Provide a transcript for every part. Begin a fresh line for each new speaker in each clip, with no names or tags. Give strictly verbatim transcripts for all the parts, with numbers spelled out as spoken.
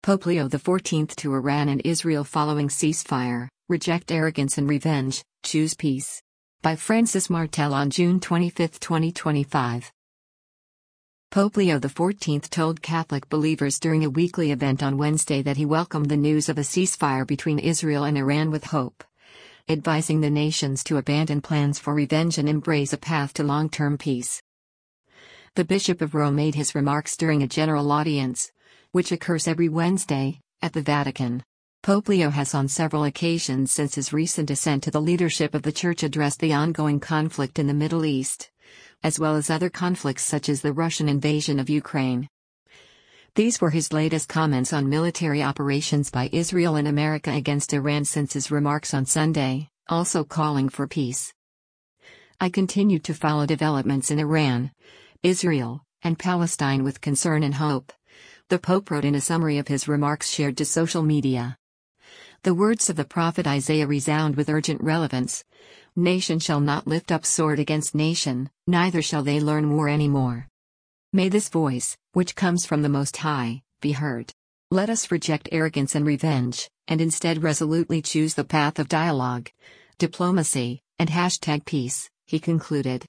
Pope Leo the fourteenth to Iran and Israel following ceasefire, reject arrogance and revenge, choose peace. By Francis Martel on June twenty-fifth, twenty twenty-five. Pope Leo the fourteenth told Catholic believers during a weekly event on Wednesday that he welcomed the news of a ceasefire between Israel and Iran with hope, advising the nations to abandon plans for revenge and embrace a path to long-term peace. The Bishop of Rome made his remarks during a general audience, which occurs every Wednesday, at the Vatican. Pope Leo has on several occasions since his recent ascent to the leadership of the Church addressed the ongoing conflict in the Middle East, as well as other conflicts such as the Russian invasion of Ukraine. These were his latest comments on military operations by Israel and America against Iran since his remarks on Sunday, also calling for peace. I continue to follow developments in Iran, Israel, and Palestine with concern and hope, the Pope wrote in a summary of his remarks shared to social media. The words of the prophet Isaiah resound with urgent relevance. Nation shall not lift up sword against nation, neither shall they learn war any more. May this voice, which comes from the Most High, be heard. Let us reject arrogance and revenge, and instead resolutely choose the path of dialogue, diplomacy, and hashtag peace, he concluded.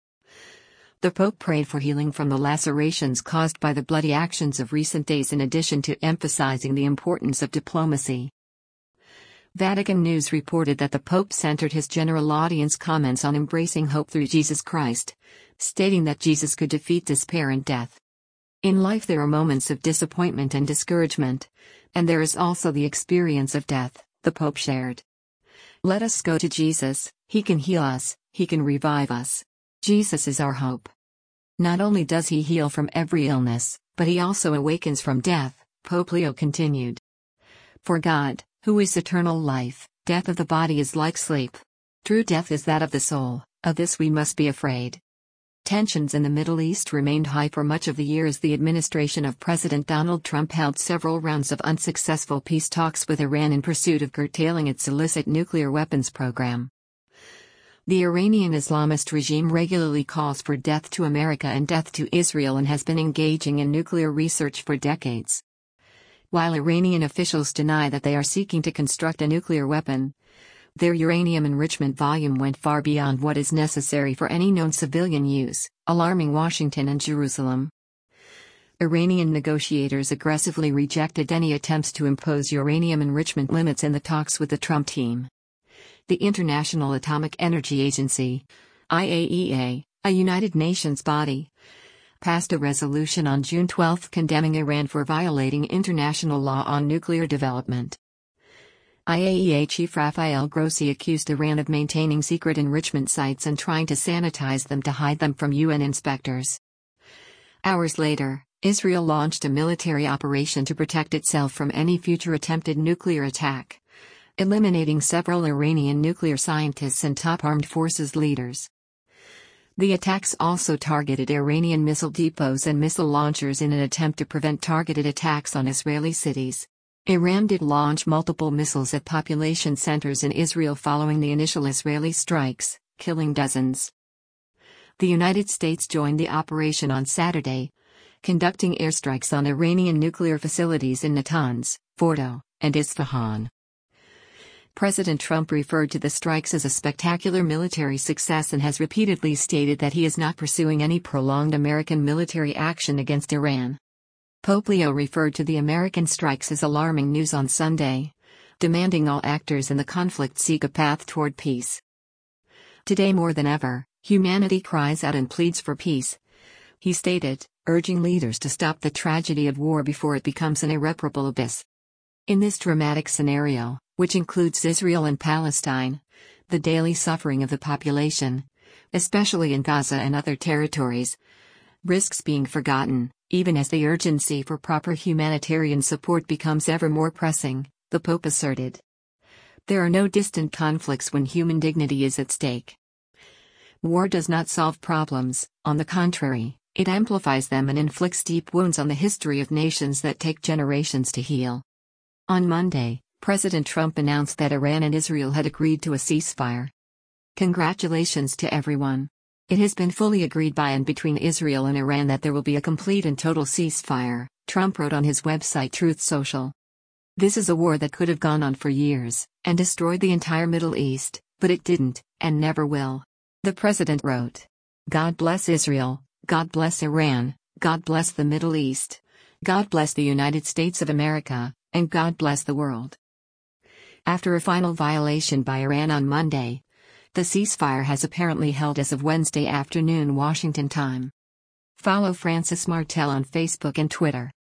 The Pope prayed for healing from the lacerations caused by the bloody actions of recent days in addition to emphasizing the importance of diplomacy. Vatican News reported that the Pope centered his general audience comments on embracing hope through Jesus Christ, stating that Jesus could defeat despair and death. In life there are moments of disappointment and discouragement, and there is also the experience of death, the Pope shared. Let us go to Jesus, he can heal us, he can revive us. Jesus is our hope. Not only does he heal from every illness, but he also awakens from death, Pope Leo continued. For God, who is eternal life, death of the body is like sleep. True death is that of the soul, of this we must be afraid. Tensions in the Middle East remained high for much of the year as the administration of President Donald Trump held several rounds of unsuccessful peace talks with Iran in pursuit of curtailing its illicit nuclear weapons program. The Iranian Islamist regime regularly calls for death to America and death to Israel and has been engaging in nuclear research for decades. While Iranian officials deny that they are seeking to construct a nuclear weapon, their uranium enrichment volume went far beyond what is necessary for any known civilian use, alarming Washington and Jerusalem. Iranian negotiators aggressively rejected any attempts to impose uranium enrichment limits in the talks with the Trump team. The International Atomic Energy Agency, I A E A, a United Nations body, passed a resolution on June twelfth condemning Iran for violating international law on nuclear development. I A E A Chief Rafael Grossi accused Iran of maintaining secret enrichment sites and trying to sanitize them to hide them from U N inspectors. Hours later, Israel launched a military operation to protect itself from any future attempted nuclear attack, eliminating several Iranian nuclear scientists and top armed forces leaders. The attacks also targeted Iranian missile depots and missile launchers in an attempt to prevent targeted attacks on Israeli cities. Iran did launch multiple missiles at population centers in Israel following the initial Israeli strikes, killing dozens. The United States joined the operation on Saturday, conducting airstrikes on Iranian nuclear facilities in Natanz, Fordo, and Isfahan. President Trump referred to the strikes as a spectacular military success and has repeatedly stated that he is not pursuing any prolonged American military action against Iran. Pope Leo referred to the American strikes as alarming news on Sunday, demanding all actors in the conflict seek a path toward peace. Today more than ever, humanity cries out and pleads for peace, he stated, urging leaders to stop the tragedy of war before it becomes an irreparable abyss. In this dramatic scenario, which includes Israel and Palestine, the daily suffering of the population, especially in Gaza and other territories, risks being forgotten, even as the urgency for proper humanitarian support becomes ever more pressing, the Pope asserted. There are no distant conflicts when human dignity is at stake. War does not solve problems, on the contrary, it amplifies them and inflicts deep wounds on the history of nations that take generations to heal. On Monday, President Trump announced that Iran and Israel had agreed to a ceasefire. Congratulations to everyone. It has been fully agreed by and between Israel and Iran that there will be a complete and total ceasefire, Trump wrote on his website Truth Social. This is a war that could have gone on for years, and destroyed the entire Middle East, but it didn't, and never will. The president wrote, "God bless Israel, God bless Iran, God bless the Middle East. God bless the United States of America, and God bless the world." After a final violation by Iran on Monday, the ceasefire has apparently held as of Wednesday afternoon Washington time. Follow Francis Martel on Facebook and Twitter.